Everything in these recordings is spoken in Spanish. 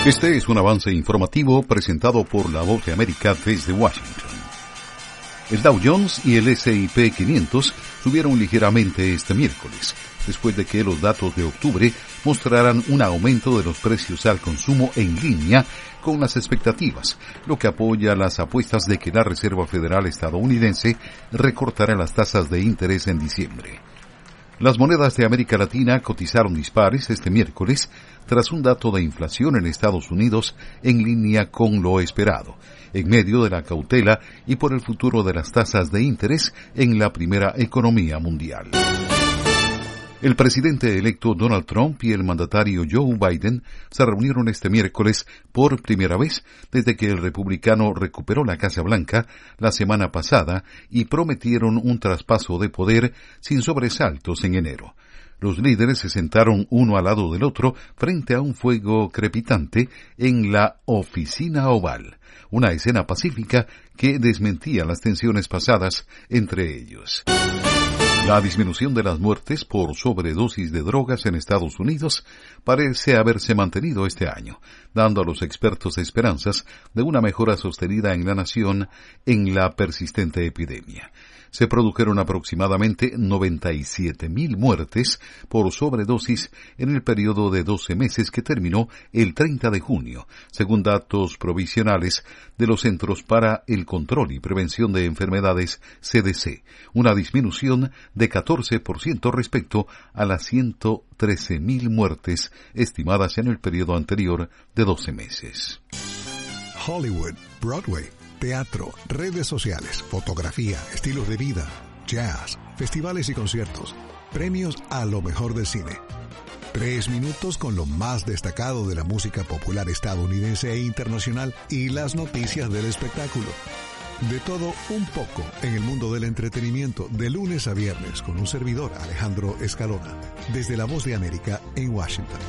Este es un avance informativo presentado por La Voz de América desde Washington. El Dow Jones y el S&P 500 subieron ligeramente este miércoles, después de que los datos de octubre mostraran un aumento de los precios al consumo en línea con las expectativas, lo que apoya las apuestas de que la Reserva Federal estadounidense recortará las tasas de interés en diciembre. Las monedas de América Latina cotizaron dispares este miércoles tras un dato de inflación en Estados Unidos en línea con lo esperado, en medio de la cautela y por el futuro de las tasas de interés en la primera economía mundial. El presidente electo Donald Trump y el mandatario Joe Biden se reunieron este miércoles por primera vez desde que el republicano recuperó la Casa Blanca la semana pasada y prometieron un traspaso de poder sin sobresaltos en enero. Los líderes se sentaron uno al lado del otro frente a un fuego crepitante en la Oficina Oval, una escena pacífica que desmentía las tensiones pasadas entre ellos. La disminución de las muertes por sobredosis de drogas en Estados Unidos parece haberse mantenido este año, dando a los expertos esperanzas de una mejora sostenida en la nación en la persistente epidemia. Se produjeron aproximadamente 97,000 muertes por sobredosis en el periodo de 12 meses que terminó el 30 de junio, según datos provisionales de los Centros para el Control y Prevención de Enfermedades CDC, una disminución de 14% respecto a las 113,000 muertes estimadas en el periodo anterior de 12 meses. Hollywood, Broadway, teatro, redes sociales, fotografía, estilos de vida, jazz, festivales y conciertos, premios a lo mejor del cine. 3 minutos con lo más destacado de la música popular estadounidense e internacional y las noticias del espectáculo. De todo un poco en el mundo del entretenimiento de lunes a viernes con un servidor, Alejandro Escalona, desde La Voz de América en Washington.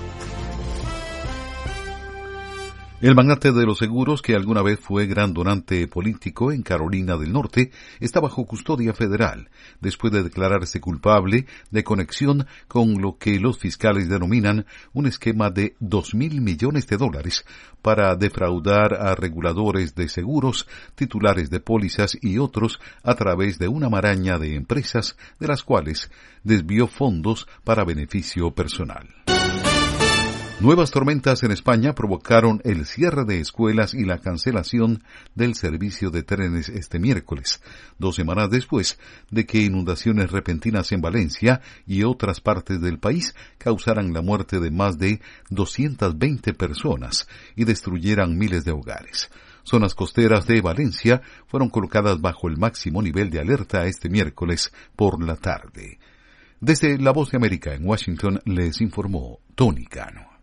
El magnate de los seguros, que alguna vez fue gran donante político en Carolina del Norte, está bajo custodia federal, después de declararse culpable de conexión con lo que los fiscales denominan un esquema de $2,000 millones para defraudar a reguladores de seguros, titulares de pólizas y otros a través de una maraña de empresas de las cuales desvió fondos para beneficio personal. Nuevas tormentas en España provocaron el cierre de escuelas y la cancelación del servicio de trenes este miércoles, 2 semanas después de que inundaciones repentinas en Valencia y otras partes del país causaran la muerte de más de 220 personas y destruyeran miles de hogares. Zonas costeras de Valencia fueron colocadas bajo el máximo nivel de alerta este miércoles por la tarde. Desde La Voz de América en Washington les informó Tony Cano.